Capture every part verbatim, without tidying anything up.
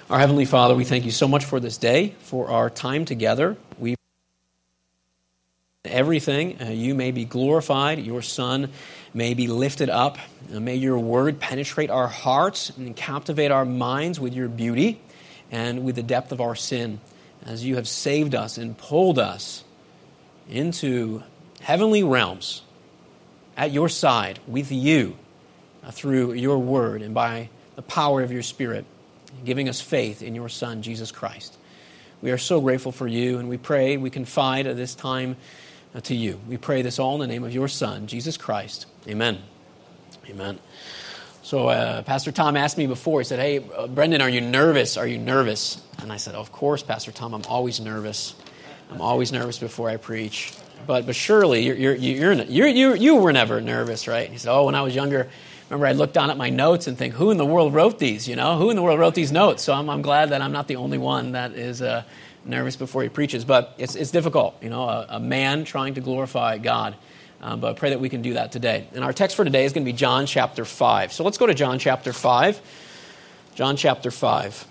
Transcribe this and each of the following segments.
Our Heavenly Father, we thank you so much for this day, for our time together. We everything, uh, you may be glorified, your Son may be lifted up, uh, may your word penetrate our hearts and captivate our minds with your beauty and with the depth of our sin, as you have saved us and pulled us into heavenly realms at your side with you uh, through your word and by the power of your Spirit, giving us faith in your Son, Jesus Christ. We are so grateful for you, and we pray, we confide at this time uh, to you. We pray this all in the name of your Son, Jesus Christ. Amen. Amen. So uh, Pastor Tom asked me before, he said, hey, uh, Brendan, are you nervous? Are you nervous? And I said, of course, Pastor Tom, I'm always nervous. I'm always nervous before I preach. But but surely, you're, you're, you're, you're, you you were never nervous, right? He said, oh, when I was younger, remember, I'd look down at my notes and think, who in the world wrote these, you know? Who in the world wrote these notes? So I'm, I'm glad that I'm not the only one that is uh, nervous before he preaches. But it's it's difficult, you know, a, a man trying to glorify God. Um, but I pray that we can do that today. And our text for today is going to be John chapter five. So let's go to John chapter five. John chapter five.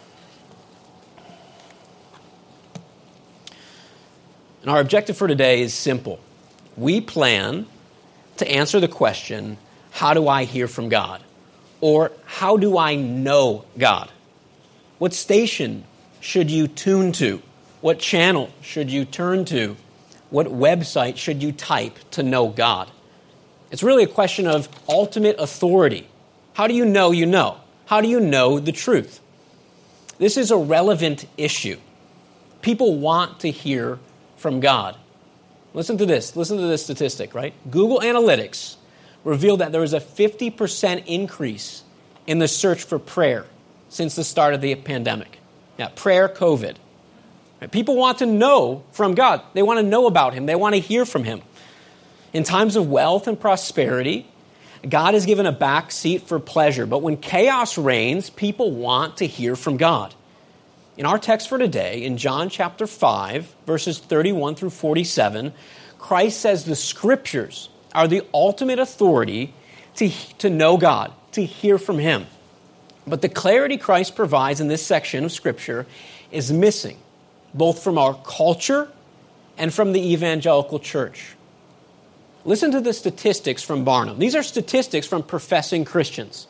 And our objective for today is simple. We plan to answer the question, how do I hear from God? Or how do I know God? What station should you tune to? What channel should you turn to? What website should you type to know God? It's really a question of ultimate authority. How do you know you know? How do you know the truth? This is a relevant issue. People want to hear from God. Listen to this. Listen to this statistic, right? Google Analytics revealed that there was a fifty percent increase in the search for prayer since the start of the pandemic. Now, prayer, COVID. Right? People want to know from God. They want to know about Him. They want to hear from Him. In times of wealth and prosperity, God is given a back seat for pleasure. But when chaos reigns, people want to hear from God. In our text for today, in John chapter five, verses thirty-one through forty-seven, Christ says the Scriptures are the ultimate authority to, to know God, to hear from Him. But the clarity Christ provides in this section of Scripture is missing, both from our culture and from the evangelical church. Listen to the statistics from Barna. These are statistics from professing Christians.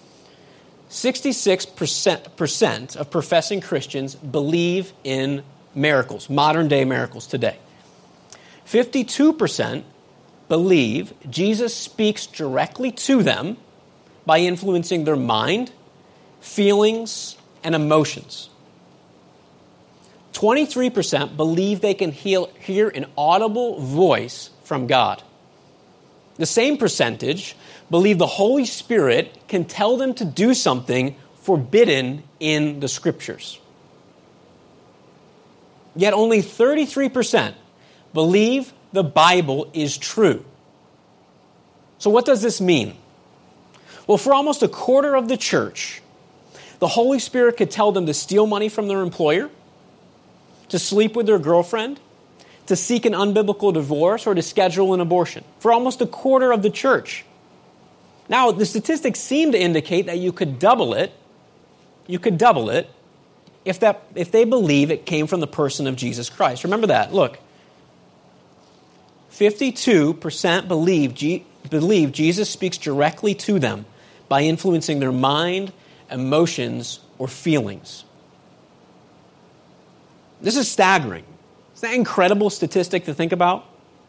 sixty-six percent of professing Christians believe in miracles, modern-day miracles today. fifty-two percent believe Jesus speaks directly to them by influencing their mind, feelings, and emotions. twenty-three percent believe they can heal, hear an audible voice from God. The same percentage believe the Holy Spirit can tell them to do something forbidden in the Scriptures. Yet only thirty-three percent believe the Bible is true. So what does this mean? Well, for almost a quarter of the church, the Holy Spirit could tell them to steal money from their employer, to sleep with their girlfriend, to seek an unbiblical divorce, or to schedule an abortion. For almost a quarter of the church. Now, the statistics seem to indicate that you could double it, you could double it, if that if they believe it came from the person of Jesus Christ. Remember that. Look, fifty-two percent believe, G, believe Jesus speaks directly to them by influencing their mind, emotions, or feelings. This is staggering. Isn't that an incredible statistic to think about?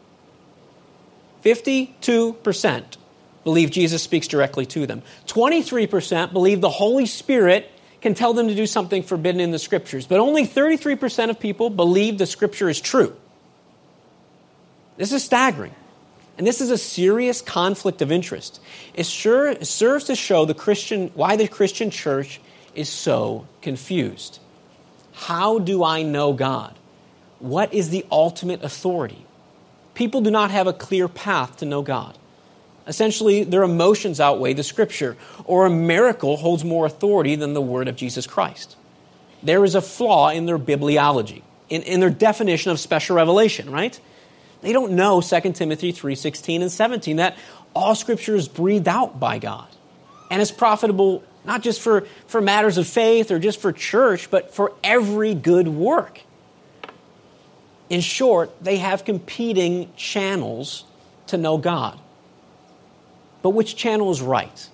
fifty-two percent believe Jesus speaks directly to them. twenty-three percent believe the Holy Spirit can tell them to do something forbidden in the Scriptures. But only thirty-three percent of people believe the Scripture is true. This is staggering. And this is a serious conflict of interest. It sure it serves to show the Christian why the Christian church is so confused. How do I know God? What is the ultimate authority? People do not have a clear path to know God. Essentially, their emotions outweigh the Scripture, or a miracle holds more authority than the word of Jesus Christ. There is a flaw in their bibliology, in, in their definition of special revelation, right? They don't know Second Timothy three sixteen and seventeen, that all Scripture is breathed out by God and is profitable Not just for, for matters of faith or just for church, but for every good work. In short, they have competing channels to know God. But which channel is right?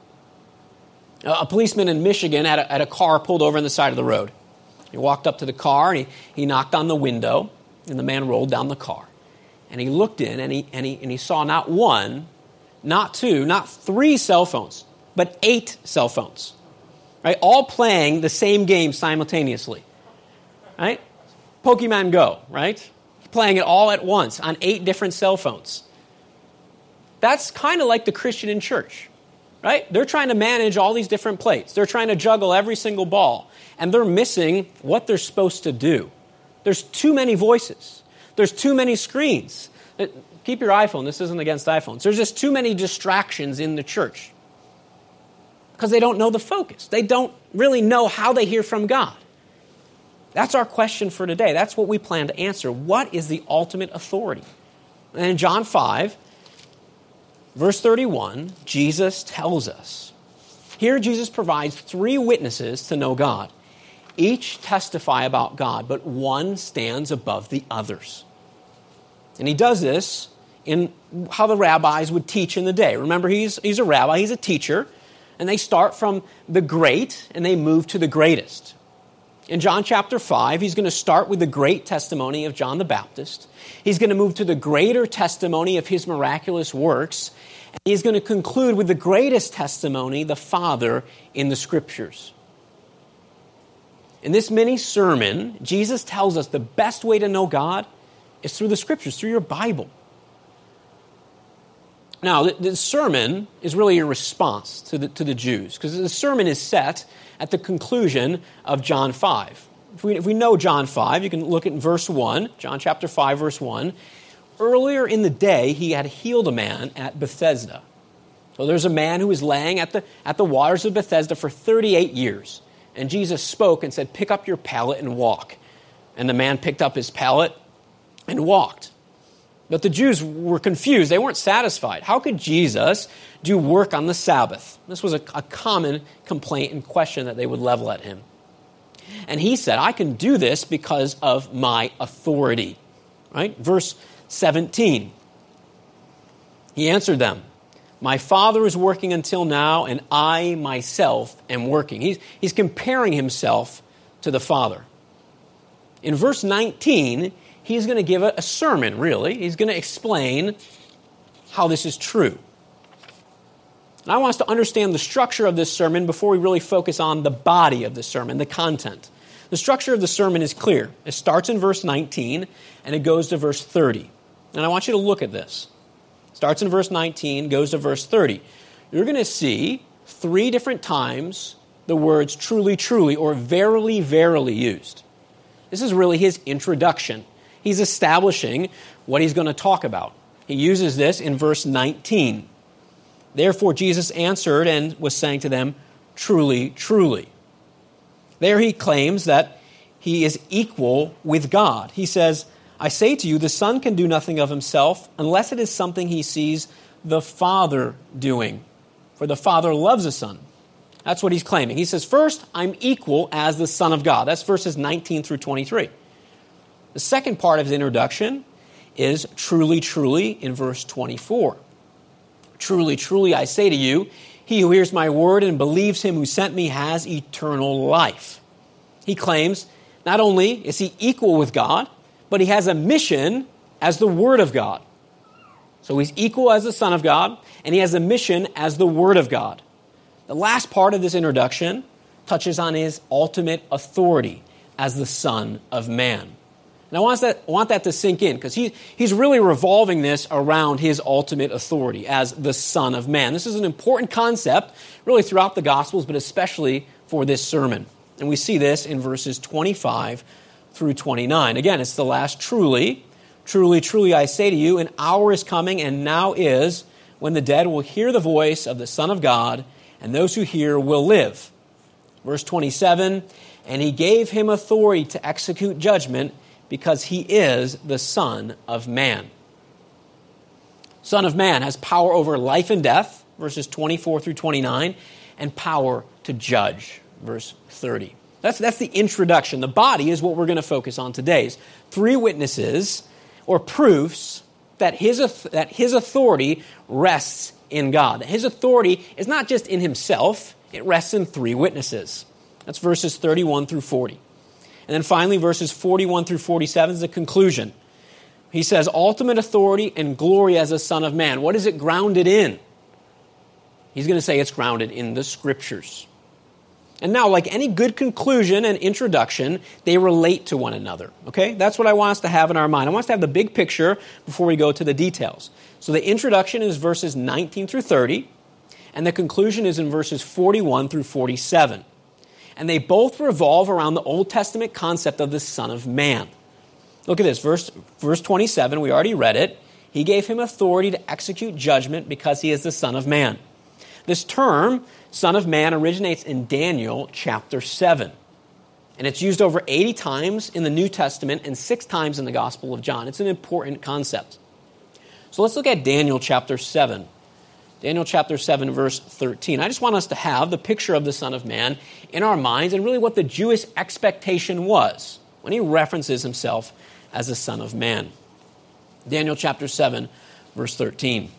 A policeman in Michigan had a, had a car pulled over on the side of the road. He walked up to the car and he, he knocked on the window, and the man rolled down the car. And he looked in and he, and he, and he saw not one, not two, not three cell phones, but eight cell phones, right? All playing the same game simultaneously, right? Pokemon Go, right? Playing it all at once on eight different cell phones. That's kind of like the Christian in church, right? They're trying to manage all these different plates. They're trying to juggle every single ball, and they're missing what they're supposed to do. There's too many voices. There's too many screens. Keep your iPhone. This isn't against iPhones. There's just too many distractions in the church because they don't know the focus. They don't really know how they hear from God. That's our question for today. That's what we plan to answer. What is the ultimate authority? And in John five, verse thirty-one, Jesus tells us. Here Jesus provides three witnesses to know God. Each testify about God, but one stands above the others. And he does this in how the rabbis would teach in the day. Remember, he's, he's a rabbi, he's a teacher, and they start from the great and they move to the greatest. In John chapter five, he's going to start with the great testimony of John the Baptist. He's going to move to the greater testimony of his miraculous works. And he's going to conclude with the greatest testimony, the Father, in the Scriptures. In this mini sermon, Jesus tells us the best way to know God is through the Scriptures, through your Bible. Now, the, the sermon is really a response to the, to the Jews, because the sermon is set at the conclusion of John five. If we, if we know John five, you can look at verse one, John chapter five, verse one. Earlier in the day, he had healed a man at Bethesda. So there's a man who was laying at the, at the waters of Bethesda for thirty-eight years. And Jesus spoke and said, pick up your pallet and walk. And the man picked up his pallet and walked. But the Jews were confused. They weren't satisfied. How could Jesus do work on the Sabbath? This was a, a common complaint and question that they would level at him. And he said, I can do this because of my authority. Right? Verse seventeen. He answered them, my Father is working until now, and I myself am working. He's, he's comparing himself to the Father. In verse nineteen, he's going to give a, a sermon, really. He's going to explain how this is true. And I want us to understand the structure of this sermon before we really focus on the body of the sermon, the content. The structure of the sermon is clear. It starts in verse nineteen, and it goes to verse thirty. And I want you to look at this. Starts in verse nineteen, goes to verse thirty. You're going to see three different times the words truly, truly, or verily, verily used. This is really his introduction. He's establishing what he's going to talk about. He uses this in verse nineteen. Therefore, Jesus answered and was saying to them, truly, truly. There he claims that he is equal with God. He says, I say to you, the Son can do nothing of himself unless it is something he sees the Father doing. For the Father loves the Son. That's what he's claiming. He says, first, I'm equal as the Son of God. That's verses nineteen through twenty-three. The second part of his introduction is truly, truly in verse twenty-four. Truly, truly, I say to you, he who hears my word and believes him who sent me has eternal life. He claims not only is he equal with God, but he has a mission as the Word of God. So he's equal as the Son of God, and he has a mission as the Word of God. The last part of this introduction touches on his ultimate authority as the Son of Man. And I want that, I want that to sink in, because he, he's really revolving this around his ultimate authority as the Son of Man. This is an important concept, really throughout the Gospels, but especially for this sermon. And we see this in verses twenty-five through twenty-nine. Again, it's the last truly. Truly, truly, I say to you, an hour is coming and now is when the dead will hear the voice of the Son of God, and those who hear will live. Verse twenty-seven, and he gave him authority to execute judgment because he is the Son of Man. Son of Man has power over life and death, verses twenty-four through twenty-nine, and power to judge, verse thirty. That's, that's the introduction. The body is what we're going to focus on today. Three witnesses or proofs that his, that his authority rests in God. That his authority is not just in himself, it rests in three witnesses. That's verses thirty-one through forty. And then finally, verses forty-one through forty-seven is the conclusion. He says, ultimate authority and glory as a son of man. What is it grounded in? He's going to say it's grounded in the Scriptures. And now, like any good conclusion and introduction, they relate to one another. Okay? That's what I want us to have in our mind. I want us to have the big picture before we go to the details. So the introduction is verses nineteen through thirty, and the conclusion is in verses forty-one through forty-seven. And they both revolve around the Old Testament concept of the Son of Man. Look at this, verse, verse twenty-seven, we already read it. He gave him authority to execute judgment because he is the Son of Man. This term, Son of Man, originates in Daniel chapter seven. And it's used over eighty times in the New Testament and six times in the Gospel of John. It's an important concept. So let's look at Daniel chapter seven. Daniel chapter seven, verse thirteen. I just want us to have the picture of the Son of Man in our minds and really what the Jewish expectation was when he references himself as the Son of Man. Daniel chapter seven, verse thirteen.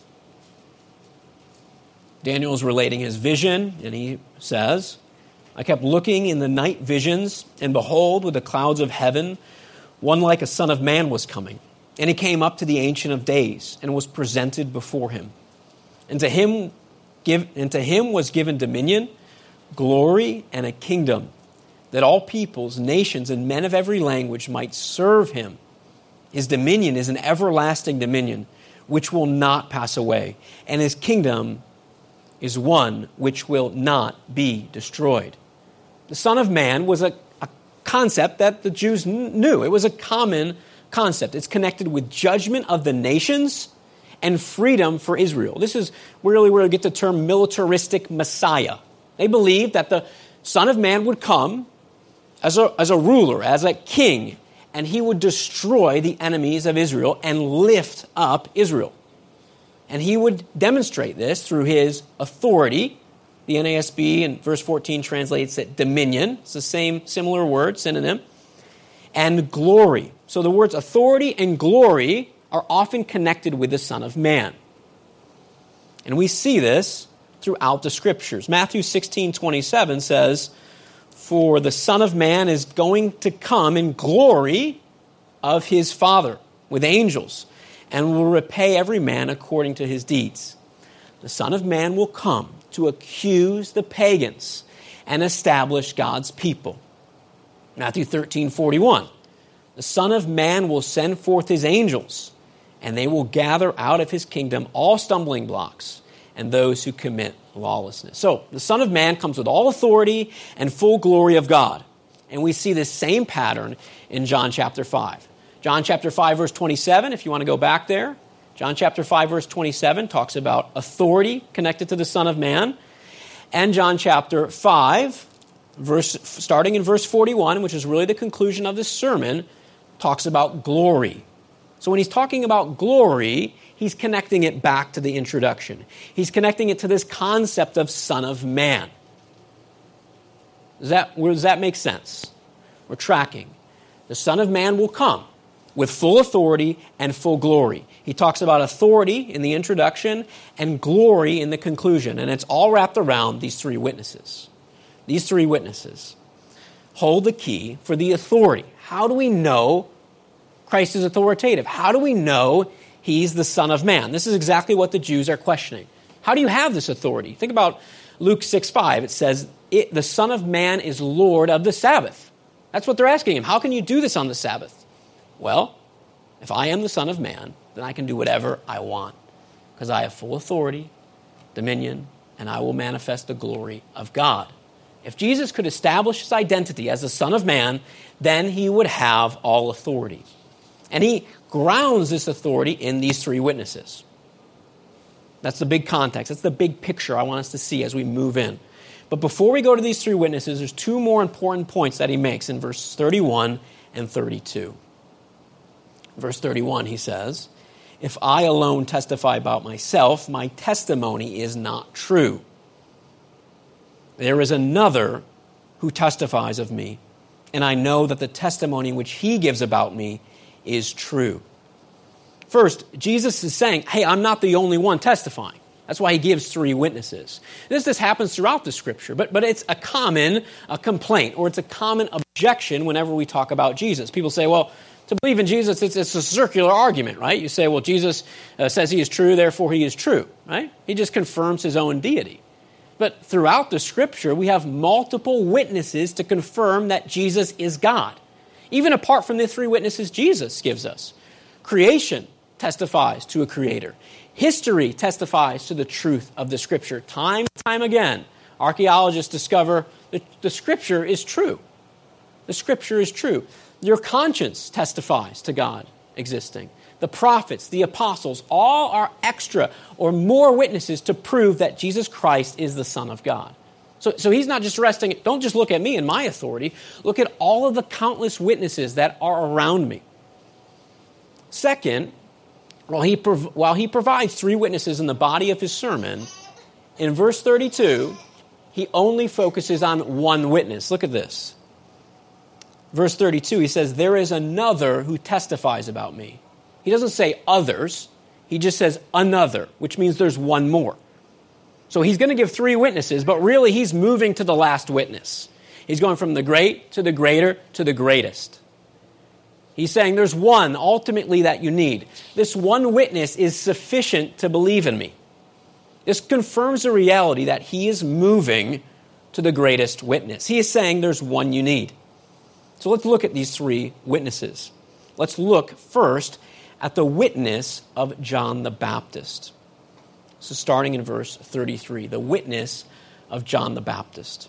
Daniel is relating his vision, and he says, I kept looking in the night visions, and behold, with the clouds of heaven, one like a son of man was coming. And he came up to the Ancient of Days, and was presented before him. And to him, give, and to him was given dominion, glory, and a kingdom, that all peoples, nations, and men of every language might serve him. His dominion is an everlasting dominion, which will not pass away, and his kingdom is one which will not be destroyed. The Son of Man was a, a concept that the Jews kn- knew. It was a common concept. It's connected with judgment of the nations and freedom for Israel. This is really where we get the term militaristic Messiah. They believed that the Son of Man would come as a, as a ruler, as a king, and he would destroy the enemies of Israel and lift up Israel. And he would demonstrate this through his authority. The N A S B in verse fourteen translates it dominion. It's the same similar word, synonym. And glory. So the words authority and glory are often connected with the Son of Man. And we see this throughout the Scriptures. Matthew sixteen twenty-seven says, for the Son of Man is going to come in glory of his Father with angels, and will repay every man according to his deeds. The Son of Man will come to accuse the pagans and establish God's people. Matthew thirteen forty-one. The Son of Man will send forth his angels, and they will gather out of his kingdom all stumbling blocks and those who commit lawlessness. So, the Son of Man comes with all authority and full glory of God. And we see this same pattern in John chapter five. John chapter five, verse twenty-seven, if you want to go back there. John chapter five, verse twenty-seven talks about authority connected to the Son of Man. And John chapter five, verse, starting in verse forty-one, which is really the conclusion of this sermon, talks about glory. So when he's talking about glory, he's connecting it back to the introduction. He's connecting it to this concept of Son of Man. Does that, does that make sense? We're tracking. The Son of Man will come with full authority and full glory. He talks about authority in the introduction and glory in the conclusion. And it's all wrapped around these three witnesses. These three witnesses hold the key for the authority. How do we know Christ is authoritative? How do we know he's the Son of Man? This is exactly what the Jews are questioning. How do you have this authority? Think about Luke six five. It says, it, the Son of Man is Lord of the Sabbath. That's what they're asking him. How can you do this on the Sabbath? Well, if I am the Son of Man, then I can do whatever I want because I have full authority, dominion, and I will manifest the glory of God. If Jesus could establish his identity as the Son of Man, then he would have all authority. And he grounds this authority in these three witnesses. That's the big context. That's the big picture I want us to see as we move in. But before we go to these three witnesses, there's two more important points that he makes in verses thirty-one and thirty-two. Verse thirty-one, he says, if I alone testify about myself, my testimony is not true. There is another who testifies of me, and I know that the testimony which he gives about me is true. First, Jesus is saying, hey, I'm not the only one testifying. That's why he gives three witnesses. This, this happens throughout the Scripture, but, but it's a common a complaint, or it's a common objection whenever we talk about Jesus. People say, well, to believe in Jesus, it's, it's a circular argument, right? You say, well, Jesus uh, says he is true, therefore he is true, right? He just confirms his own deity. But throughout the Scripture, we have multiple witnesses to confirm that Jesus is God, even apart from the three witnesses Jesus gives us. Creation testifies to a creator. History testifies to the truth of the Scripture. Time and time again, archaeologists discover that the Scripture is true. The Scripture is true. Your conscience testifies to God existing. The prophets, the apostles, all are extra or more witnesses to prove that Jesus Christ is the Son of God. So, so he's not just resting, don't just look at me and my authority. Look at all of the countless witnesses that are around me. Second, while he, prov- while he provides three witnesses in the body of his sermon, in verse thirty-two, he only focuses on one witness. Look at this. Verse thirty-two, he says, there is another who testifies about me. He doesn't say others. He just says another, which means there's one more. So he's going to give three witnesses, but really he's moving to the last witness. He's going from the great to the greater to the greatest. He's saying there's one ultimately that you need. This one witness is sufficient to believe in me. This confirms the reality that he is moving to the greatest witness. He is saying there's one you need. So let's look at these three witnesses. Let's look first at the witness of John the Baptist. So starting in verse thirty-three, the witness of John the Baptist.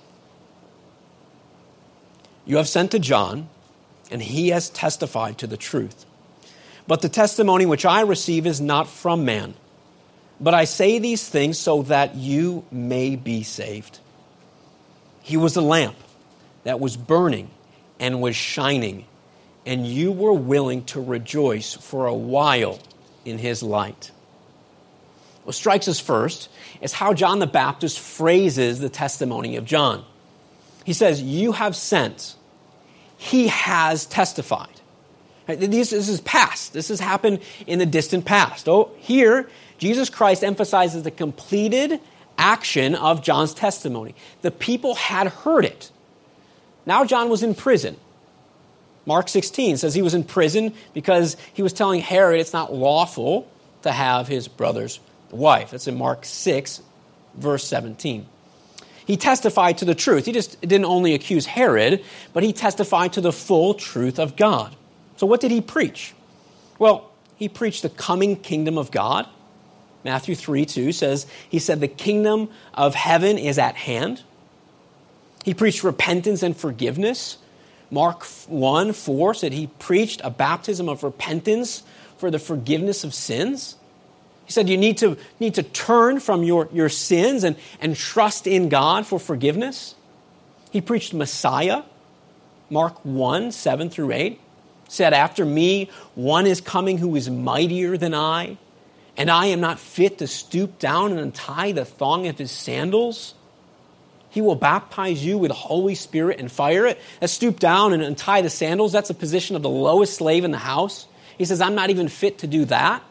You have sent to John, and he has testified to the truth. But the testimony which I receive is not from man. But I say these things so that you may be saved. He was a lamp that was burning and was shining, and you were willing to rejoice for a while in his light. What strikes us first is how John the Baptist phrases the testimony of John. He says, you have sent. He has testified. Right? This, this is past. This has happened in the distant past. Oh, here, Jesus Christ emphasizes the completed action of John's testimony. The people had heard it. Now John was in prison. Mark sixteen says he was in prison because he was telling Herod it's not lawful to have his brother's wife. That's in Mark six, verse seventeen. He testified to the truth. He just didn't only accuse Herod, but he testified to the full truth of God. So what did he preach? Well, he preached the coming kingdom of God. Matthew three two says, he said the kingdom of heaven is at hand. He preached repentance and forgiveness. Mark one four said he preached a baptism of repentance for the forgiveness of sins. He said you need to, need to turn from your, your sins and, and trust in God for forgiveness. He preached Messiah. Mark one seven through eight said, after me, one is coming who is mightier than I, and I am not fit to stoop down and untie the thong of his sandals. He will baptize you with Holy Spirit and fire. That stoop down and untie the sandals, that's a position of the lowest slave in the house. He says, I'm not even fit to do that.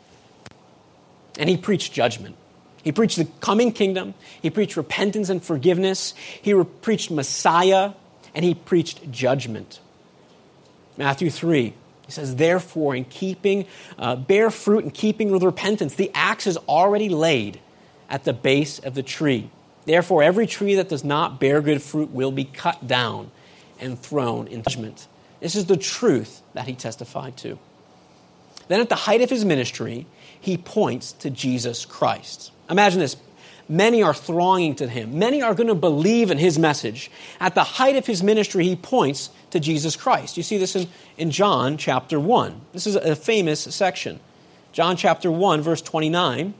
And he preached judgment. He preached the coming kingdom. He preached repentance and forgiveness. He re- preached Messiah, and he preached judgment. Matthew three, he says, therefore, in keeping, uh, bear fruit in keeping with repentance. The axe is already laid at the base of the tree. Therefore, every tree that does not bear good fruit will be cut down and thrown in judgment. This is the truth that he testified to. Then at the height of his ministry, he points to Jesus Christ. Imagine this. Many are thronging to him. Many are going to believe in his message. At the height of his ministry, he points to Jesus Christ. You see this in, in John chapter one. This is a famous section. John chapter one, verse twenty-nine.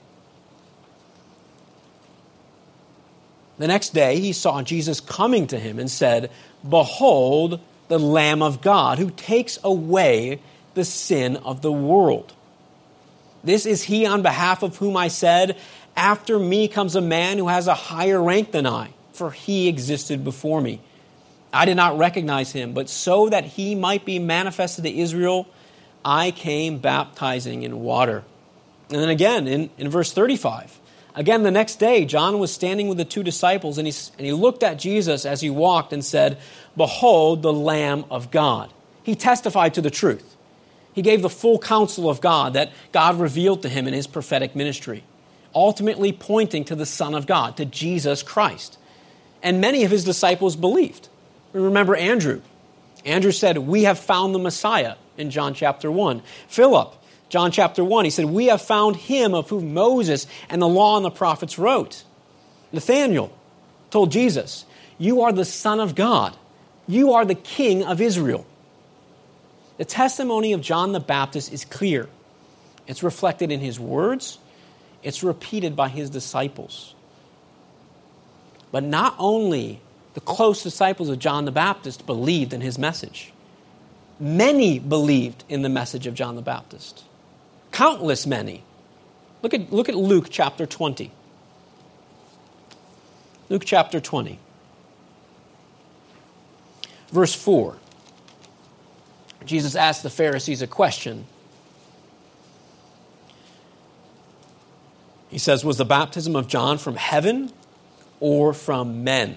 The next day, he saw Jesus coming to him and said, behold, the Lamb of God who takes away the sin of the world. This is he on behalf of whom I said, after me comes a man who has a higher rank than I, for he existed before me. I did not recognize him, but so that he might be manifested to Israel, I came baptizing in water. And then again, in, in verse thirty-five, again the next day, John was standing with the two disciples, and he, and he looked at Jesus as he walked and said, "Behold, the Lamb of God." He testified to the truth. He gave the full counsel of God that God revealed to him in his prophetic ministry, ultimately pointing to the Son of God, to Jesus Christ. And many of his disciples believed. Remember Andrew. Andrew said, "We have found the Messiah," in John chapter one. Philip, John chapter one, he said, "We have found him of whom Moses and the law and the prophets wrote." Nathanael told Jesus, "You are the Son of God. You are the King of Israel." The testimony of John the Baptist is clear. It's reflected in his words. It's repeated by his disciples. But not only the close disciples of John the Baptist believed in his message. Many believed in the message of John the Baptist. Countless many. Look at, look at Luke chapter twenty. Luke chapter twenty. Verse four. Jesus asked the Pharisees a question. He says, "Was the baptism of John from heaven or from men?"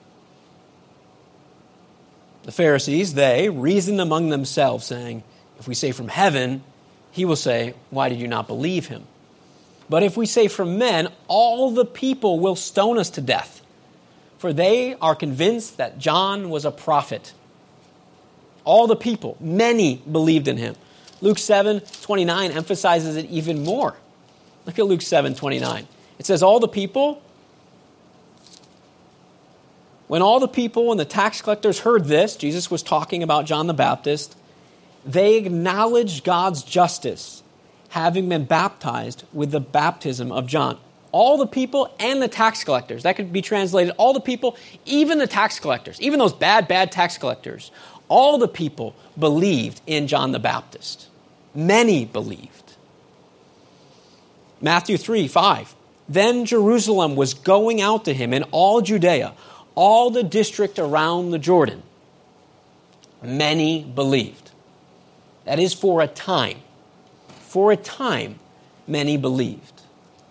The Pharisees, they reasoned among themselves, saying, "If we say from heaven, he will say, 'Why did you not believe him?' But if we say from men, all the people will stone us to death, for they are convinced that John was a prophet." All the people, many believed in him. Luke seven twenty-nine emphasizes it even more. Look at Luke seven twenty-nine. It says, all the people, when all the people and the tax collectors heard this, Jesus was talking about John the Baptist, they acknowledged God's justice, having been baptized with the baptism of John. All the people and the tax collectors, that could be translated, all the people, even the tax collectors, even those bad, bad tax collectors, all the people believed in John the Baptist. Many believed. Matthew three five. Then Jerusalem was going out to him in all Judea, all the district around the Jordan. Many believed. That is for a time. For a time, many believed.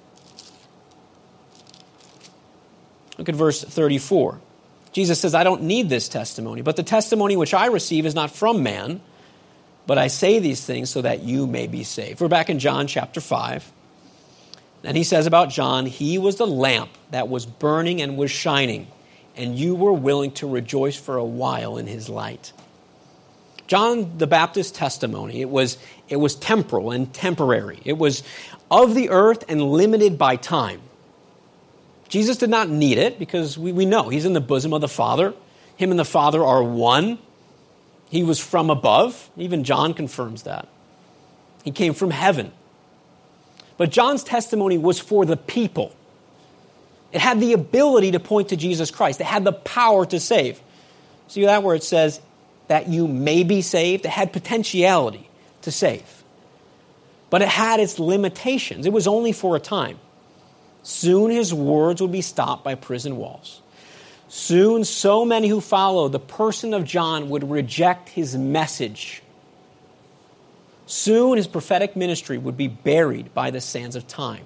Look at verse thirty-four. Jesus says, "I don't need this testimony, but the testimony which I receive is not from man, but I say these things so that you may be saved." We're back in John chapter five. And he says about John, "He was the lamp that was burning and was shining, and you were willing to rejoice for a while in his light." John the Baptist's testimony, it was, it was temporal and temporary. It was of the earth and limited by time. Jesus did not need it because we, we know he's in the bosom of the Father. Him and the Father are one. He was from above. Even John confirms that. He came from heaven. But John's testimony was for the people. It had the ability to point to Jesus Christ. It had the power to save. See that where it says that you may be saved? It had potentiality to save. But it had its limitations. It was only for a time. Soon his words would be stopped by prison walls. Soon so many who followed the person of John would reject his message. Soon his prophetic ministry would be buried by the sands of time.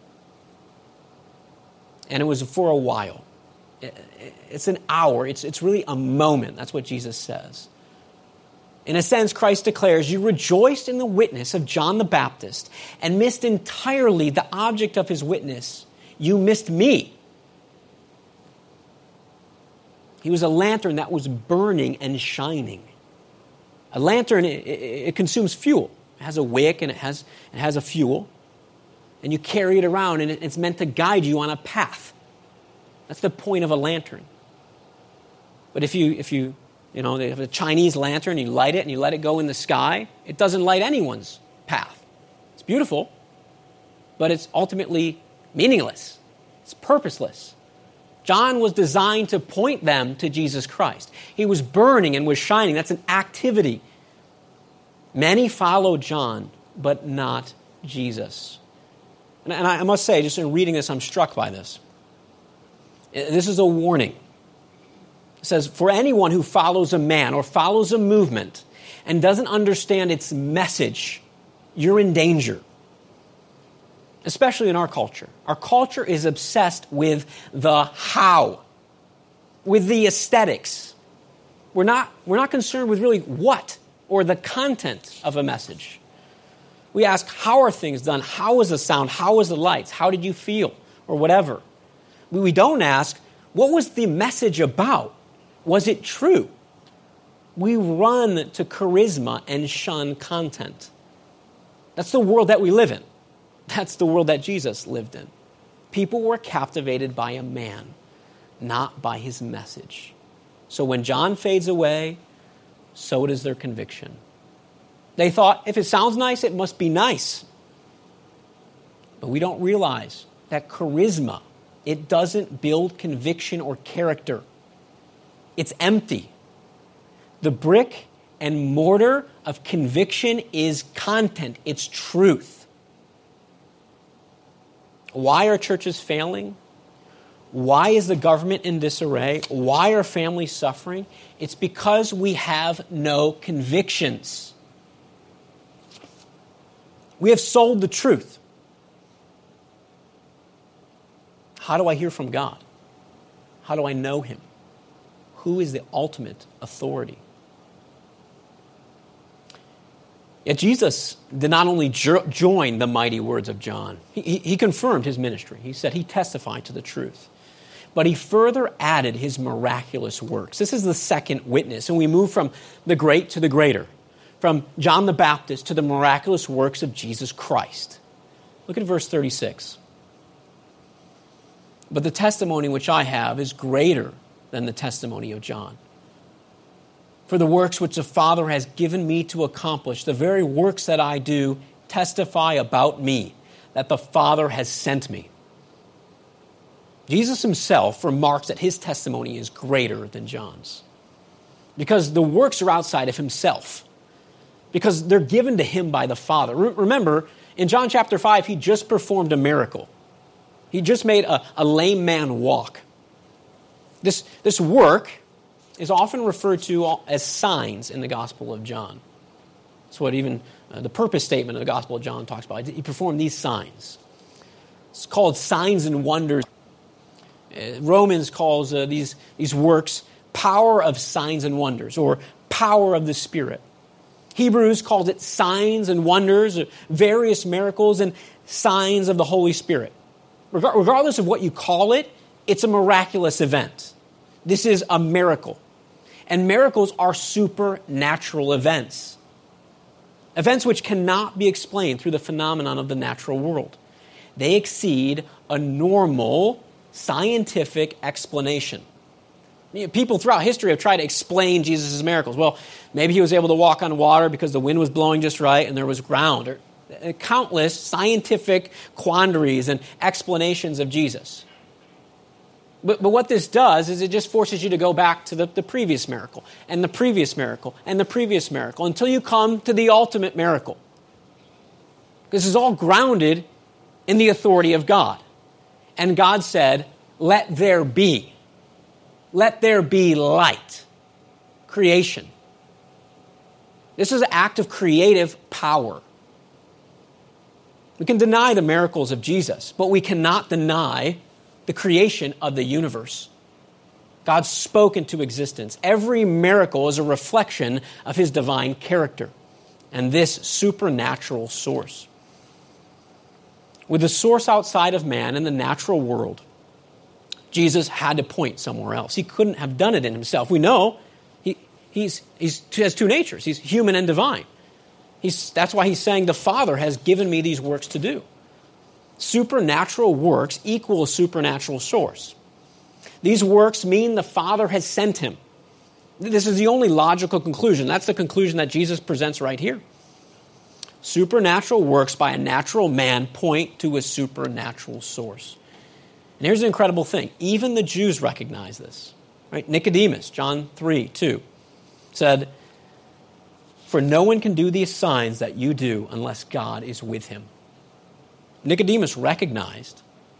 And it was for a while. It's an hour. It's, it's really a moment. That's what Jesus says. In a sense, Christ declares, you rejoiced in the witness of John the Baptist and missed entirely the object of his witness. You missed me. He was a lantern that was burning and shining. A lantern, it, it, it consumes fuel. It has a wick and it has, it has a fuel. And you carry it around and it, it's meant to guide you on a path. That's the point of a lantern. But if you, if you, you know, they have a Chinese lantern, you light it and you let it go in the sky, it doesn't light anyone's path. It's beautiful, but it's ultimately meaningless. It's purposeless. John was designed to point them to Jesus Christ. He was burning and was shining. That's an activity. Many followed John, but not Jesus. And I must say, just in reading this, I'm struck by this. This is a warning. It says, for anyone who follows a man or follows a movement and doesn't understand its message, you're in danger. Especially in our culture. Our culture is obsessed with the how, with the aesthetics. We're not, we're not concerned with really what or the content of a message. We ask, how are things done? How is the sound? How is the lights? How did you feel? Or whatever. We don't ask, what was the message about? Was it true? We run to charisma and shun content. That's the world that we live in. That's the world that Jesus lived in. People were captivated by a man, not by his message. So when John fades away, so does their conviction. They thought, if it sounds nice, it must be nice. But we don't realize that charisma, it doesn't build conviction or character. It's empty. The brick and mortar of conviction is content. It's truth. Why are churches failing? Why is the government in disarray? Why are families suffering? It's because we have no convictions. We have sold the truth. How do I hear from God? How do I know Him? Who is the ultimate authority? Yet Jesus did not only jo- join the mighty words of John. He, he, he confirmed his ministry. He said he testified to the truth. But he further added his miraculous works. This is the second witness. And we move from the great to the greater. From John the Baptist to the miraculous works of Jesus Christ. Look at verse thirty-six. But the testimony which I have is greater than the testimony of John. For the works which the Father has given me to accomplish, the very works that I do, testify about me, that the Father has sent me. Jesus himself remarks that his testimony is greater than John's. Because the works are outside of himself. Because they're given to him by the Father. Re- remember, in John chapter five, he just performed a miracle. He just made a, a lame man walk. This, this work is often referred to as signs in the Gospel of John. That's what even uh, the purpose statement of the Gospel of John talks about. He performed these signs. It's called signs and wonders. Uh, Romans calls uh, these, these works power of signs and wonders, or power of the Spirit. Hebrews calls it signs and wonders, various miracles and signs of the Holy Spirit. Reg- regardless of what you call it, it's a miraculous event. This is a miracle. And miracles are supernatural events. Events which cannot be explained through the phenomenon of the natural world. They exceed a normal scientific explanation. You know, people throughout history have tried to explain Jesus' miracles. Well, maybe he was able to walk on water because the wind was blowing just right and there was ground. Or uh, countless scientific quandaries and explanations of Jesus. But, but what this does is it just forces you to go back to the, the previous miracle, and the previous miracle, and the previous miracle, until you come to the ultimate miracle. This is all grounded in the authority of God. And God said, let there be. Let there be light. Creation. This is an act of creative power. We can deny the miracles of Jesus, but we cannot deny the creation of the universe. God spoke into existence. Every miracle is a reflection of his divine character and this supernatural source. With the source outside of man in the natural world, Jesus had to point somewhere else. He couldn't have done it in himself. We know he, he's, he's, he has two natures. He's human and divine. He's, that's why he's saying the Father has given me these works to do. Supernatural works equal a supernatural source. These works mean the Father has sent him. This is the only logical conclusion. That's the conclusion that Jesus presents right here. Supernatural works by a natural man point to a supernatural source. And here's the incredible thing. Even the Jews recognize this. Right? Nicodemus, John three two, said, "For no one can do these signs that you do unless God is with him." Nicodemus recognized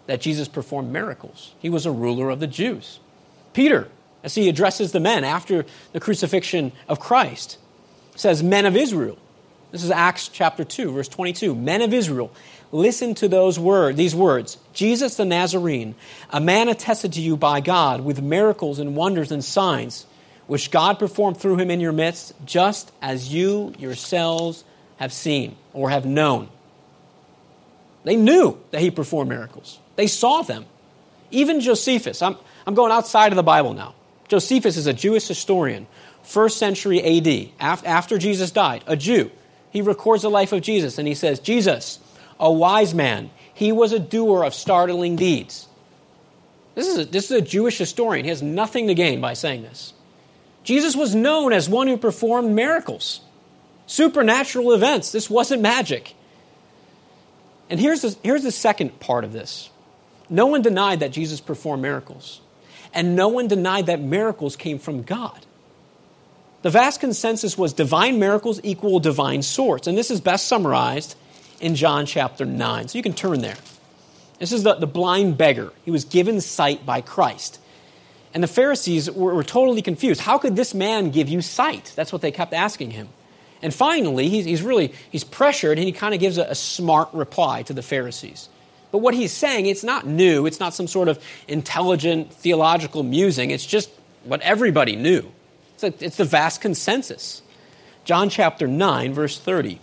that Jesus performed miracles. He was a ruler of the Jews. Peter, as he addresses the men after the crucifixion of Christ, says, men of Israel. This is Acts chapter two, verse twenty-two. Men of Israel, listen to those words, these words. Jesus the Nazarene, a man attested to you by God with miracles and wonders and signs, which God performed through him in your midst, just as you yourselves have seen or have known. They knew that he performed miracles. They saw them. Even Josephus, I'm, I'm going outside of the Bible now. Josephus is a Jewish historian, first century A D, after Jesus died, a Jew. He records the life of Jesus and he says, Jesus, a wise man, he was a doer of startling deeds. This is a, this is a Jewish historian. He has nothing to gain by saying this. Jesus was known as one who performed miracles, supernatural events. This wasn't magic. And here's the, here's the second part of this. No one denied that Jesus performed miracles. And no one denied that miracles came from God. The vast consensus was divine miracles equal divine source. And this is best summarized in John chapter nine. So you can turn there. This is the, the blind beggar. He was given sight by Christ. And the Pharisees were, were totally confused. How could this man give you sight? That's what they kept asking him. And finally, he's, he's really, he's pressured and he kind of gives a, a smart reply to the Pharisees. But what he's saying, it's not new. It's not some sort of intelligent theological musing. It's just what everybody knew. It's, a, it's the vast consensus. John chapter nine, verse thirty.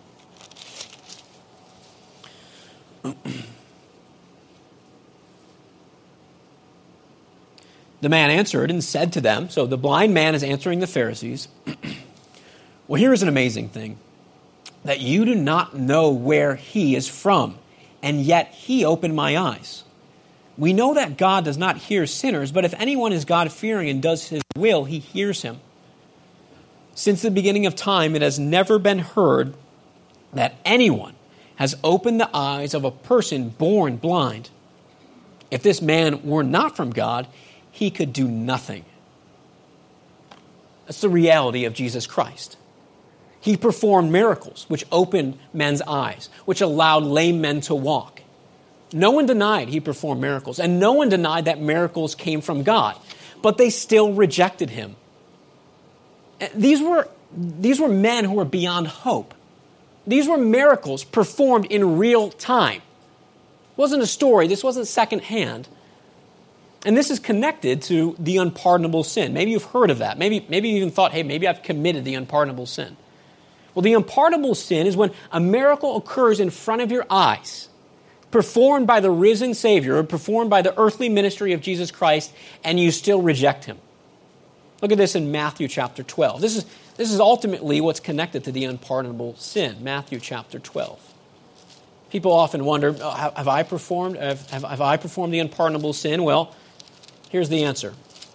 The man answered and said to them, so the blind man is answering the Pharisees, well, here is an amazing thing, that you do not know where he is from, and yet he opened my eyes. We know that God does not hear sinners, but if anyone is God-fearing and does his will, he hears him. Since the beginning of time, it has never been heard that anyone has opened the eyes of a person born blind. If this man were not from God, he could do nothing. That's the reality of Jesus Christ. He performed miracles which opened men's eyes, which allowed lame men to walk. No one denied he performed miracles, and no one denied that miracles came from God, but they still rejected him. These were, these were men who were beyond hope. These were miracles performed in real time. It wasn't a story. This wasn't secondhand. And this is connected to the unpardonable sin. Maybe you've heard of that. Maybe, maybe you even thought, hey, maybe I've committed the unpardonable sin. Well, the unpardonable sin is when a miracle occurs in front of your eyes, performed by the risen Savior, or performed by the earthly ministry of Jesus Christ, and you still reject him. Look at this in Matthew chapter twelve. This is, this is ultimately what's connected to the unpardonable sin. Matthew chapter twelve. People often wonder, oh, have, have I performed? Have, have, have I performed the unpardonable sin? Well, here's the answer.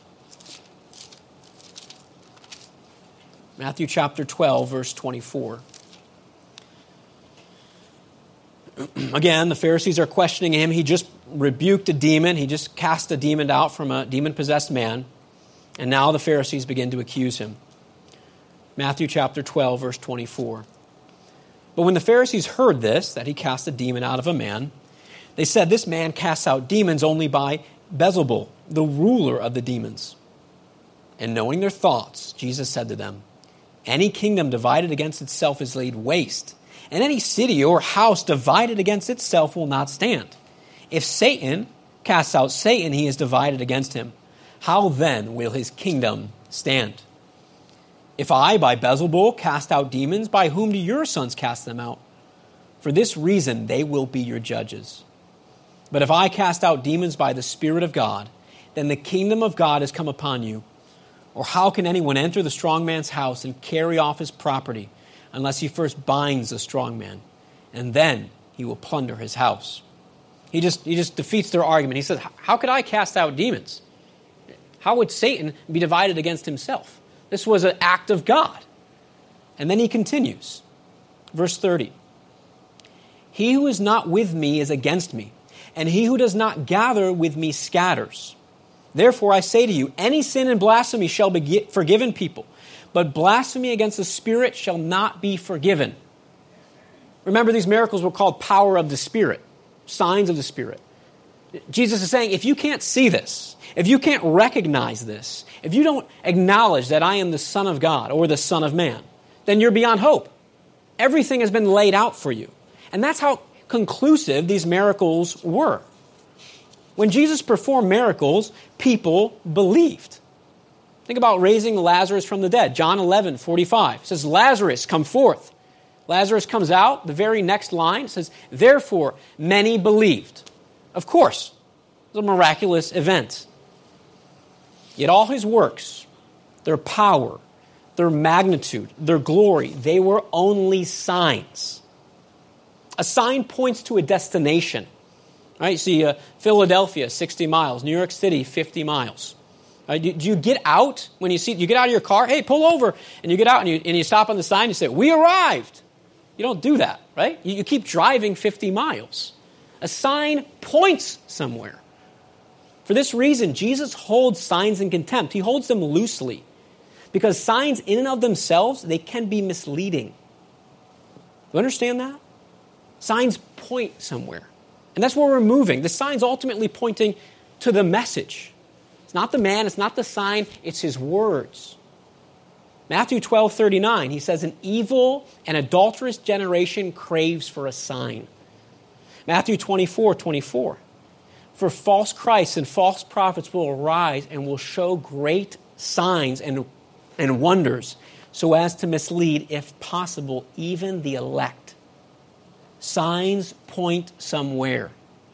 Matthew chapter twelve, verse twenty-four. Again, the Pharisees are questioning him. He just rebuked a demon. He just cast a demon out from a demon-possessed man. And now the Pharisees begin to accuse him. Matthew chapter twelve, verse twenty-four. But when the Pharisees heard this, that he cast a demon out of a man, they said, this man casts out demons only by Beelzebul, the ruler of the demons. And knowing their thoughts, Jesus said to them, any kingdom divided against itself is laid waste, and any city or house divided against itself will not stand. If Satan casts out Satan, he is divided against him. How then will his kingdom stand? If I, by Beelzebul, cast out demons, by whom do your sons cast them out? For this reason they will be your judges. But if I cast out demons by the Spirit of God, then the kingdom of God has come upon you. Or how can anyone enter the strong man's house and carry off his property unless he first binds the strong man? And then he will plunder his house. He just, he just defeats their argument. He says, how could I cast out demons? How would Satan be divided against himself? This was an act of God. And then he continues. Verse thirty. He who is not with me is against me, and he who does not gather with me scatters. Therefore I say to you, any sin and blasphemy shall be forgiven people, but blasphemy against the Spirit shall not be forgiven. Remember, these miracles were called power of the Spirit, signs of the Spirit. Jesus is saying, if you can't see this, if you can't recognize this, if you don't acknowledge that I am the Son of God or the Son of Man, then you're beyond hope. Everything has been laid out for you. And that's how conclusive these miracles were. When Jesus performed miracles, people believed. Think about raising Lazarus from the dead. John eleven forty-five says, Lazarus, come forth. Lazarus comes out. The very next line says, therefore, many believed. Of course, it was a miraculous event. Yet all his works, their power, their magnitude, their glory, they were only signs. A sign points to a destination. Right? You see, uh, Philadelphia, sixty miles. New York City, fifty miles. Right? Do, do you get out when you see, you get out of your car, hey, pull over, and you get out and you, and you stop on the sign and you say, we arrived. You don't do that, right? You, you keep driving fifty miles. A sign points somewhere. For this reason, Jesus holds signs in contempt. He holds them loosely. Because signs in and of themselves, they can be misleading. You understand that? Signs point somewhere. And that's where we're moving. The sign's ultimately pointing to the message. It's not the man, it's not the sign, it's his words. Matthew twelve thirty-nine, he says, an evil and adulterous generation craves for a sign. Matthew twenty-four twenty-four, for false Christs and false prophets will arise and will show great signs and, and wonders so as to mislead, if possible, even the elect. Signs point somewhere.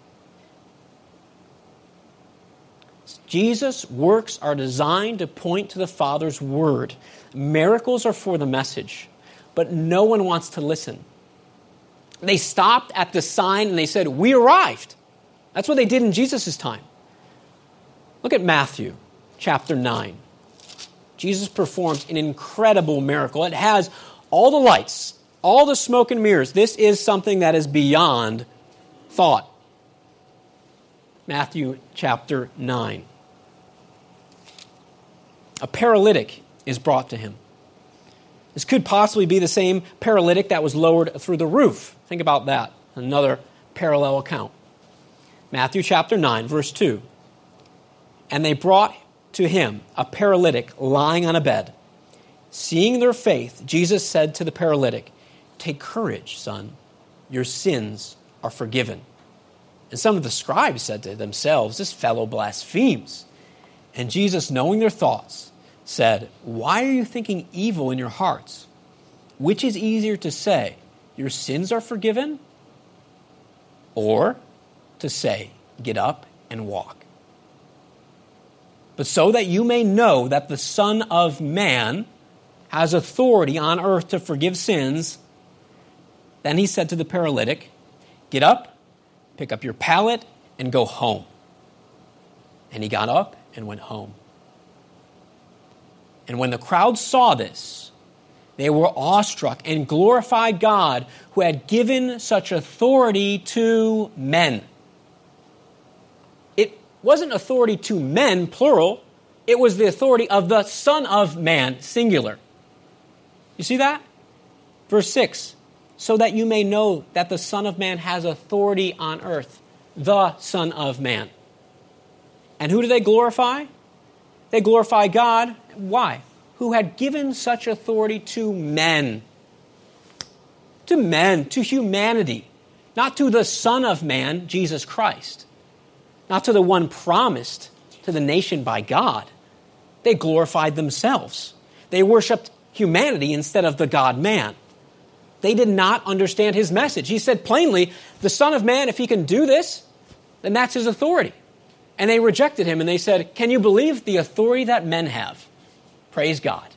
Jesus' works are designed to point to the Father's word. Miracles are for the message, but no one wants to listen. They stopped at the sign and they said, we arrived. That's what they did in Jesus' time. Look at Matthew chapter nine. Jesus performs an incredible miracle. It has all the lights, all the smoke and mirrors. This is something that is beyond thought. Matthew chapter nine. A paralytic is brought to him. This could possibly be the same paralytic that was lowered through the roof. Think about that. Another parallel account. Matthew chapter nine, verse two. And they brought to him a paralytic lying on a bed. Seeing their faith, Jesus said to the paralytic, take courage, son. Your sins are forgiven. And some of the scribes said to themselves, this fellow blasphemes. And Jesus, knowing their thoughts, said, why are you thinking evil in your hearts? Which is easier to say, your sins are forgiven? Or to say, get up and walk? But so that you may know that the Son of Man has authority on earth to forgive sins, then he said to the paralytic, get up, pick up your pallet, and go home. And he got up and went home. And when the crowd saw this, they were awestruck and glorified God who had given such authority to men. It wasn't authority to men, plural. It was the authority of the Son of Man, singular. You see that? Verse six, so that you may know that the Son of Man has authority on earth, the Son of Man. And who do they glorify? They glorify God. Why? Who had given such authority to men. To men, to humanity. Not to the Son of Man, Jesus Christ. Not to the one promised to the nation by God. They glorified themselves. They worshiped humanity instead of the God-man. They did not understand his message. He said plainly, the Son of Man, if he can do this, then that's his authority. And they rejected him and they said, can you believe the authority that men have? Praise God.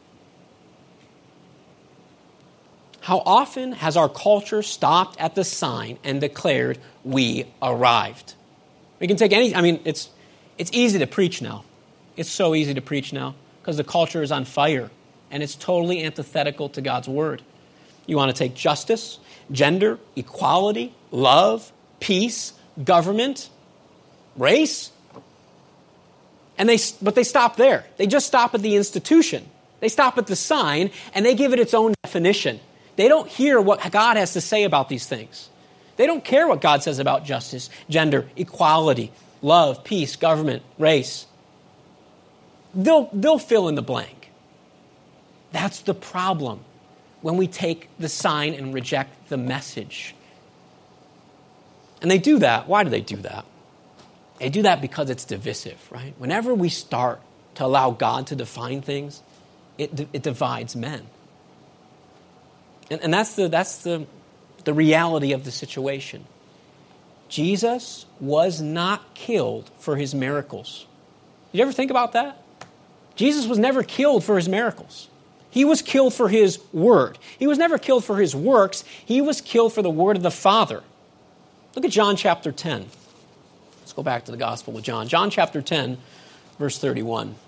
How often has our culture stopped at the sign and declared, we arrived? We can take any, I mean, it's it's easy to preach now. It's so easy to preach now because the culture is on fire and it's totally antithetical to God's word. You want to take justice, gender, equality, love, peace, government, race, and they but they stop there. They just stop at the institution. They stop at the sign and they give it its own definition. They don't hear what God has to say about these things. They don't care what God says about justice, gender, equality, love, peace, government, race. They'll, they'll fill in the blank. That's the problem when we take the sign and reject the message. And they do that. Why do they do that? They do that because it's divisive, right? Whenever we start to allow God to define things, it, it divides men. And, and that's the that's the, the reality of the situation. Jesus was not killed for his miracles. Did you ever think about that? Jesus was never killed for his miracles. He was killed for his word. He was never killed for his works. He was killed for the word of the Father. Look at John chapter ten. Let's go back to the Gospel of John. John chapter ten, verse thirty-one.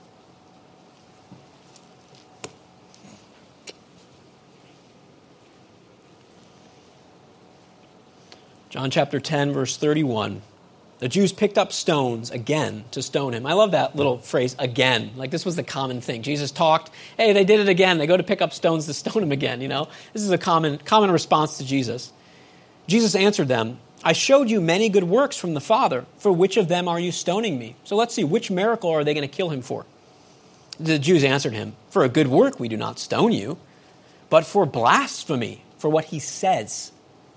John chapter ten, verse thirty-one. The Jews picked up stones again to stone him. I love that little phrase, again. Like this was the common thing. Jesus talked, hey, they did it again. They go to pick up stones to stone him again, you know. This is a common, common response to Jesus. Jesus answered them, I showed you many good works from the Father. For which of them are you stoning me? So let's see, which miracle are they going to kill him for? The Jews answered him, for a good work we do not stone you, but for blasphemy, for what he says.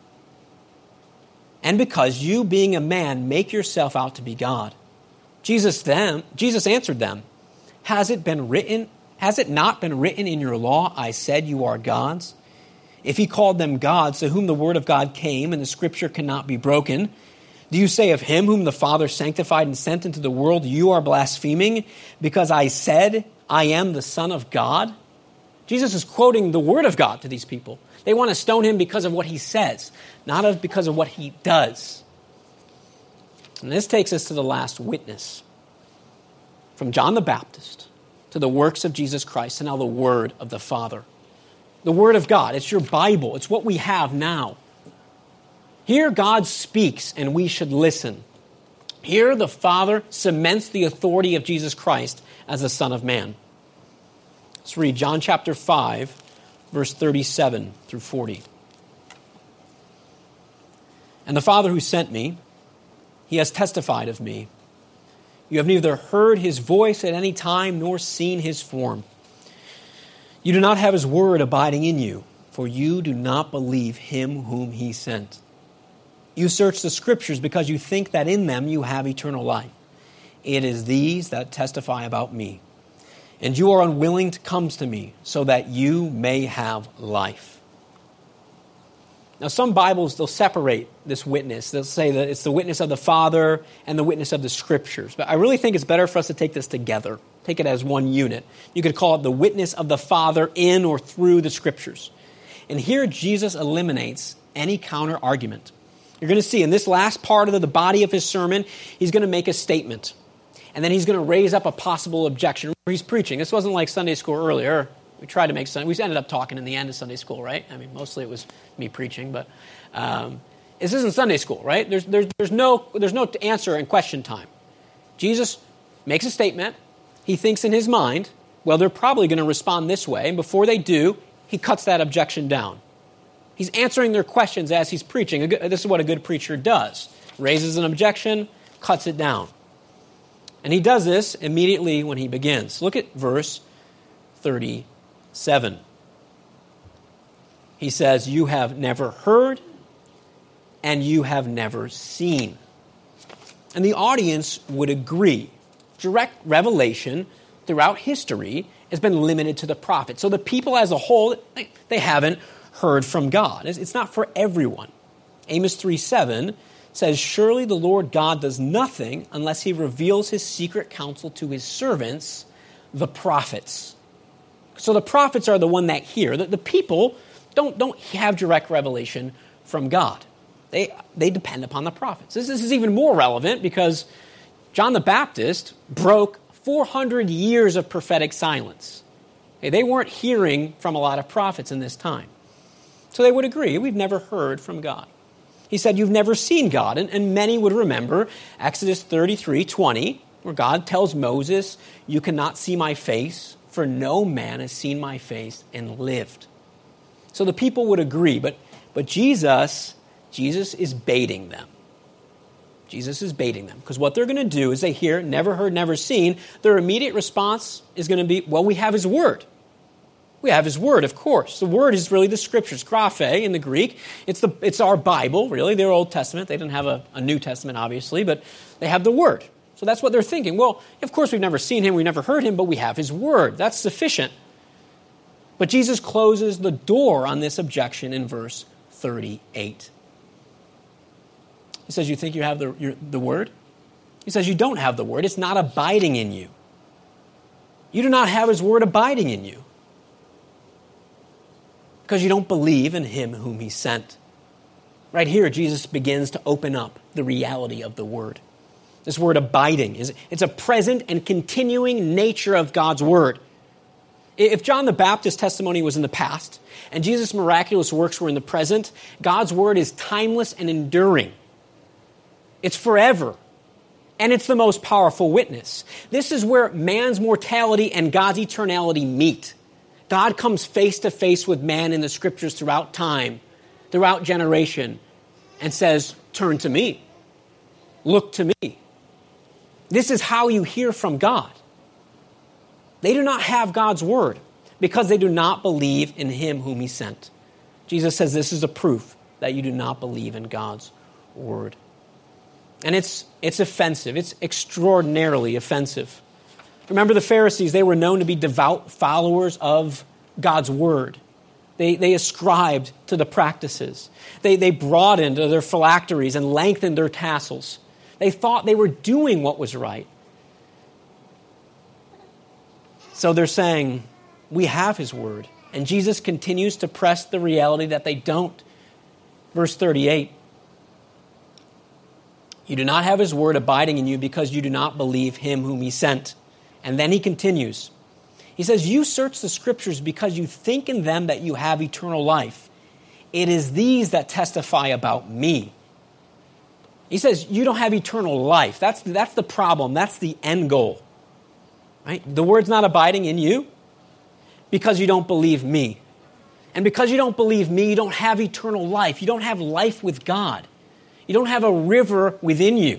And because you, being a man, make yourself out to be God. Jesus them, Jesus answered them, Has it been written, has it not been written in your law, I said you are gods? If he called them gods, to whom the word of God came, and the scripture cannot be broken, do you say of him whom the Father sanctified and sent into the world, you are blaspheming, because I said, I am the Son of God? Jesus is quoting the word of God to these people. They want to stone him because of what he says, not because of what he does. And this takes us to the last witness. From John the Baptist to the works of Jesus Christ and now the word of the Father. The word of God, it's your Bible. It's what we have now. Here God speaks and we should listen. Here the Father cements the authority of Jesus Christ as the Son of Man. Let's read John chapter five, verse thirty-seven through forty. And the Father who sent me, he has testified of me. You have neither heard his voice at any time nor seen his form. You do not have his word abiding in you, for you do not believe him whom he sent. You search the scriptures because you think that in them you have eternal life. It is these that testify about me. And you are unwilling to come to me so that you may have life. Now, some Bibles, they'll separate this witness. They'll say that it's the witness of the Father and the witness of the Scriptures. But I really think it's better for us to take this together. Take it as one unit. You could call it the witness of the Father in or through the Scriptures. And here Jesus eliminates any counter-argument. You're going to see in this last part of the body of his sermon, he's going to make a statement. And then he's going to raise up a possible objection. He's preaching. This wasn't like Sunday school earlier. We tried to make Sunday. We ended up talking in the end of Sunday school, right? I mean, mostly it was me preaching, but um, this isn't Sunday school, right? There's, there's, there's, no, there's no answer and question time. Jesus makes a statement. He thinks in his mind, well, they're probably going to respond this way. And before they do, he cuts that objection down. He's answering their questions as he's preaching. This is what a good preacher does. Raises an objection, cuts it down. And he does this immediately when he begins. Look at verse thirty-seven. He says, you have never heard and you have never seen. And the audience would agree. Direct revelation throughout history has been limited to the prophets. So the people as a whole, they haven't heard from God. It's not for everyone. Amos three seven says, surely the Lord God does nothing unless he reveals his secret counsel to his servants, the prophets. So the prophets are the one that hear. The, the people don't, don't have direct revelation from God. They, they depend upon the prophets. This, this is even more relevant because John the Baptist broke four hundred years of prophetic silence. Okay, they weren't hearing from a lot of prophets in this time. So they would agree, we've never heard from God. He said, you've never seen God. And, and many would remember Exodus thirty-three twenty, where God tells Moses, you cannot see my face, for no man has seen my face and lived. So the people would agree. But, but Jesus Jesus is baiting them. Jesus is baiting them. Because what they're going to do is they hear, never heard, never seen. Their immediate response is going to be, well, we have his word. We have his word, of course. The word is really the scriptures, graphe in the Greek. It's the it's our Bible, really, their Old Testament. They didn't have a, a New Testament, obviously, but they have the word. So that's what they're thinking. Well, of course, we've never seen him, we've never heard him, but we have his word. That's sufficient. But Jesus closes the door on this objection in verse thirty-eight. He says, you think you have the, your, the word? He says, you don't have the word. It's not abiding in you. You do not have his word abiding in you, because you don't believe in him whom he sent. Right here, Jesus begins to open up the reality of the word. This word abiding, is it's a present and continuing nature of God's word. If John the Baptist's testimony was in the past, and Jesus' miraculous works were in the present, God's word is timeless and enduring. It's forever. And it's the most powerful witness. This is where man's mortality and God's eternality meet. God comes face to face with man in the scriptures throughout time, throughout generation, and says, turn to me. Look to me. This is how you hear from God. They do not have God's word because they do not believe in him whom he sent. Jesus says this is a proof that you do not believe in God's word. And it's it's offensive. It's extraordinarily offensive. Remember the Pharisees, they were known to be devout followers of God's word. They, they ascribed to the practices. They, they broadened their phylacteries and lengthened their tassels. They thought they were doing what was right. So they're saying, we have his word. And Jesus continues to press the reality that they don't. Verse thirty-eight. You do not have his word abiding in you because you do not believe him whom he sent. And then he continues. He says, you search the scriptures because you think in them that you have eternal life. It is these that testify about me. He says, you don't have eternal life. That's, that's the problem. That's the end goal. Right? The word's not abiding in you because you don't believe me. And because you don't believe me, you don't have eternal life. You don't have life with God. You don't have a river within you.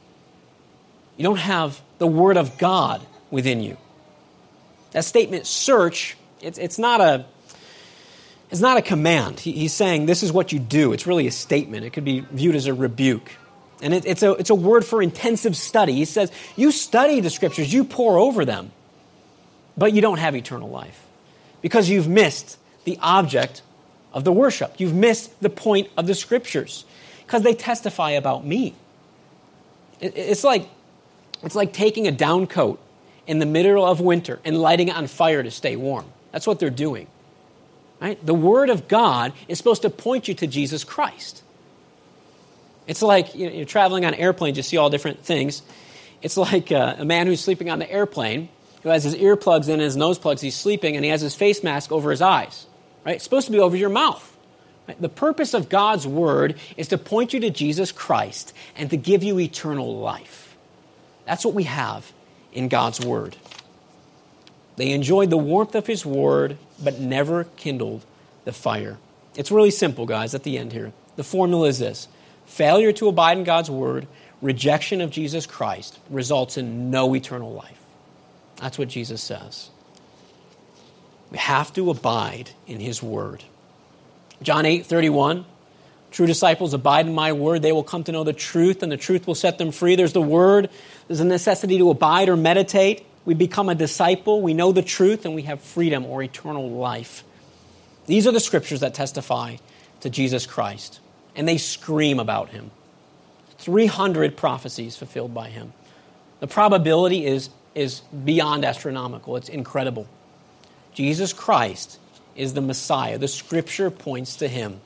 You don't have the word of God within you. That statement, search, it's, it's, not, a, it's not a command. He, he's saying this is what you do. It's really a statement. It could be viewed as a rebuke. And it, it's, a, it's a word for intensive study. He says, you study the scriptures, you pore over them, but you don't have eternal life because you've missed the object of the worship. You've missed the point of the scriptures because they testify about me. It, it's like, it's like taking a down coat in the middle of winter and lighting it on fire to stay warm. That's what they're doing. Right? The word of God is supposed to point you to Jesus Christ. It's like, you know, you're traveling on airplanes, you see all different things. It's like uh, a man who's sleeping on the airplane, who has his earplugs in and his nose plugs, he's sleeping, and he has his face mask over his eyes. Right? It's supposed to be over your mouth. Right? The purpose of God's word is to point you to Jesus Christ and to give you eternal life. That's what we have in God's word. They enjoyed the warmth of his word, but never kindled the fire. It's really simple, guys, at the end here. The formula is this. Failure to abide in God's word, rejection of Jesus Christ, results in no eternal life. That's what Jesus says. We have to abide in his word. John eight thirty-one, true disciples abide in my word. They will come to know the truth, and the truth will set them free. There's the word. There's a necessity to abide or meditate. We become a disciple. We know the truth, and we have freedom or eternal life. These are the scriptures that testify to Jesus Christ, and they scream about him. three hundred prophecies fulfilled by him. The probability is, is beyond astronomical. It's incredible. Jesus Christ is the Messiah. The scripture points to him.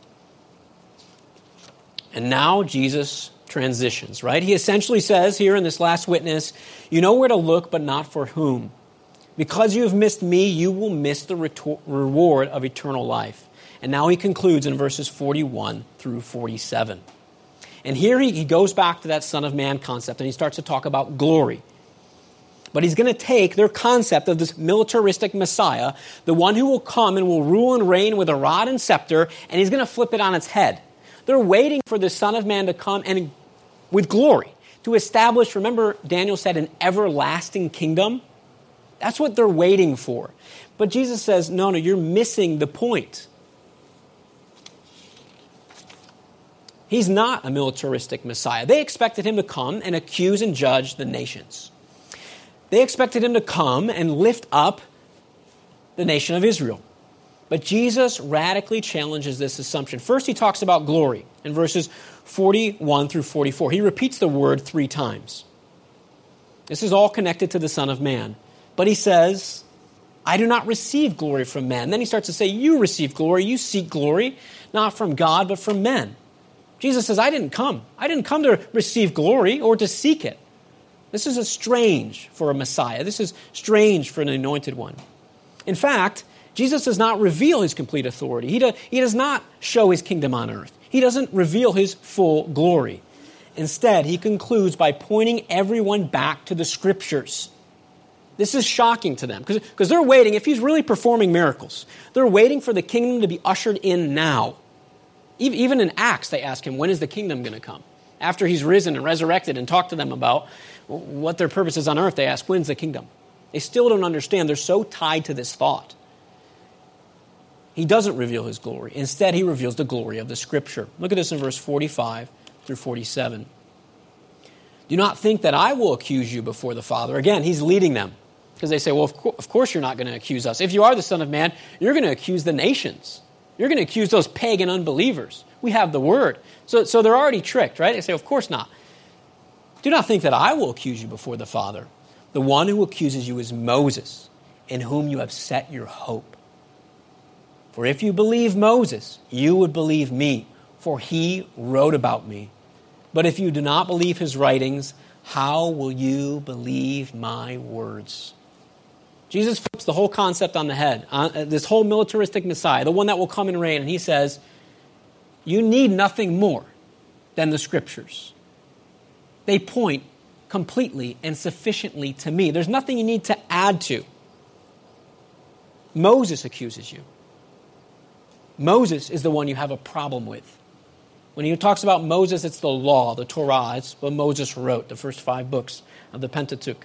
And now Jesus transitions, right? He essentially says here in this last witness, you know where to look, but not for whom. Because you have missed me, you will miss the retor- reward of eternal life. And now he concludes in verses forty-one through forty-seven. And here he, he goes back to that Son of Man concept, and he starts to talk about glory. But he's going to take their concept of this militaristic Messiah, the one who will come and will rule and reign with a rod and scepter, and he's going to flip it on its head. They're waiting for the Son of Man to come and with glory, to establish, remember Daniel said, an everlasting kingdom? That's what they're waiting for. But Jesus says, no, no, you're missing the point. He's not a militaristic Messiah. They expected him to come and accuse and judge the nations. They expected him to come and lift up the nation of Israel. But Jesus radically challenges this assumption. First, he talks about glory in verses forty-one through forty-four. He repeats the word three times. This is all connected to the Son of Man. But he says, I do not receive glory from men. Then he starts to say, you receive glory, you seek glory, not from God, but from men. Jesus says, I didn't come. I didn't come to receive glory or to seek it. This is a strange for a Messiah. This is strange for an anointed one. In fact, Jesus does not reveal his complete authority. He, do, he does not show his kingdom on earth. He doesn't reveal his full glory. Instead, he concludes by pointing everyone back to the Scriptures. This is shocking to them because they're waiting, if he's really performing miracles, they're waiting for the kingdom to be ushered in now. Even in Acts, they ask him, when is the kingdom going to come? After he's risen and resurrected and talked to them about what their purpose is on earth, they ask, when's the kingdom? They still don't understand. They're so tied to this thought. He doesn't reveal his glory. Instead, he reveals the glory of the Scripture. Look at this in verse forty-five through forty-seven. Do not think that I will accuse you before the Father. Again, he's leading them. Because they say, well, of, co- of course you're not going to accuse us. If you are the Son of Man, you're going to accuse the nations. You're going to accuse those pagan unbelievers. We have the Word. So, so they're already tricked, right? They say, of course not. Do not think that I will accuse you before the Father. The one who accuses you is Moses, in whom you have set your hope. For if you believe Moses, you would believe me, for he wrote about me. But if you do not believe his writings, how will you believe my words? Jesus flips the whole concept on the head. Uh, this whole militaristic Messiah, the one that will come and reign, and he says, you need nothing more than the Scriptures. They point completely and sufficiently to me. There's nothing you need to add to. Moses accuses you. Moses is the one you have a problem with. When he talks about Moses, it's the law, the Torah. It's what Moses wrote, the first five books of the Pentateuch.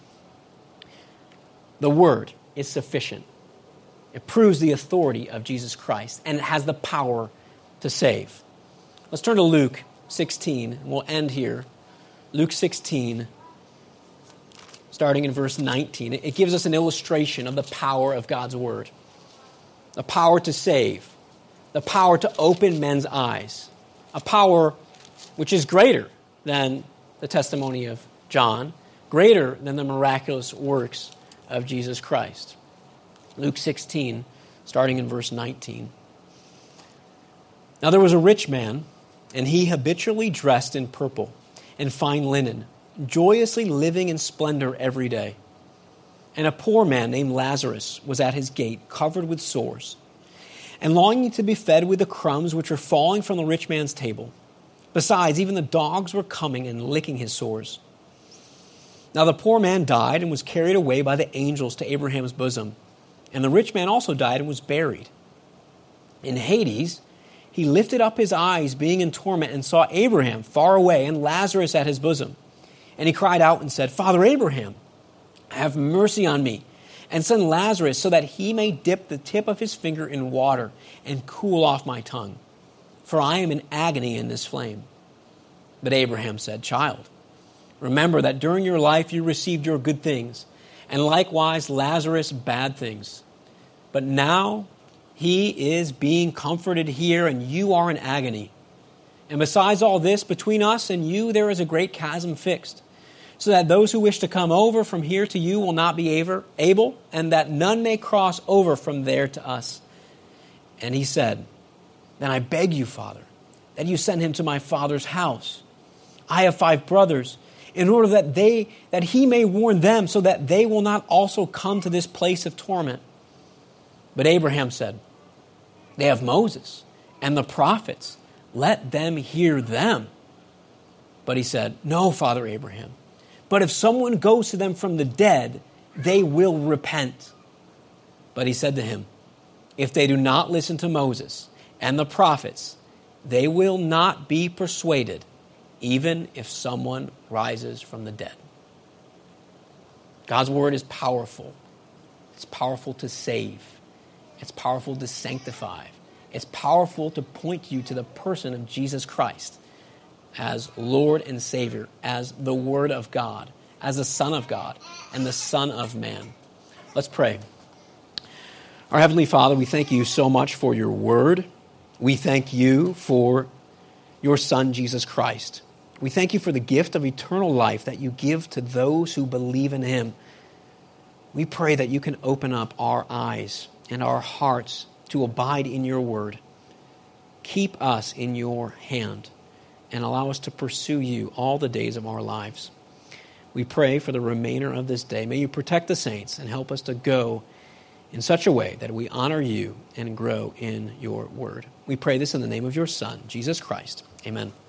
The Word is sufficient. It proves the authority of Jesus Christ, and it has the power to save. Let's turn to Luke sixteen, and we'll end here. Luke sixteen, starting in verse nineteen. It gives us an illustration of the power of God's Word. The power to save. The power to open men's eyes. A power which is greater than the testimony of John, greater than the miraculous works of Jesus Christ. Luke sixteen, starting in verse nineteen. Now there was a rich man, and he habitually dressed in purple and fine linen, joyously living in splendor every day. And a poor man named Lazarus was at his gate, covered with sores, and longing to be fed with the crumbs which were falling from the rich man's table. Besides, even the dogs were coming and licking his sores. Now the poor man died and was carried away by the angels to Abraham's bosom. And the rich man also died and was buried. In Hades, he lifted up his eyes, being in torment, and saw Abraham far away and Lazarus at his bosom. And he cried out and said, Father Abraham, have mercy on me, and send Lazarus so that he may dip the tip of his finger in water and cool off my tongue, for I am in agony in this flame. But Abraham said, Child, remember that during your life you received your good things, and likewise Lazarus bad things. But now he is being comforted here, and you are in agony. And besides all this, between us and you there is a great chasm fixed, so that those who wish to come over from here to you will not be able, and that none may cross over from there to us. And he said, Then I beg you, Father, that you send him to my father's house. I have five brothers, in order that they that he may warn them, so that they will not also come to this place of torment. But Abraham said, They have Moses and the prophets. Let them hear them. But he said, No, Father Abraham. But if someone goes to them from the dead, they will repent. But he said to him, If they do not listen to Moses and the prophets, They will not be persuaded, even if someone rises from the dead. God's word is powerful. It's powerful to save. It's powerful to sanctify. It's powerful to point you to the person of Jesus Christ as Lord and Savior, as the Word of God, as the Son of God, and the Son of Man. Let's pray. Our Heavenly Father, we thank you so much for your word. We thank you for your Son, Jesus Christ. We thank you for the gift of eternal life that you give to those who believe in him. We pray that you can open up our eyes and our hearts to abide in your word. Keep us in your hand and allow us to pursue you all the days of our lives. We pray for the remainder of this day. May you protect the saints and help us to go in such a way that we honor you and grow in your word. We pray this in the name of your Son, Jesus Christ. Amen.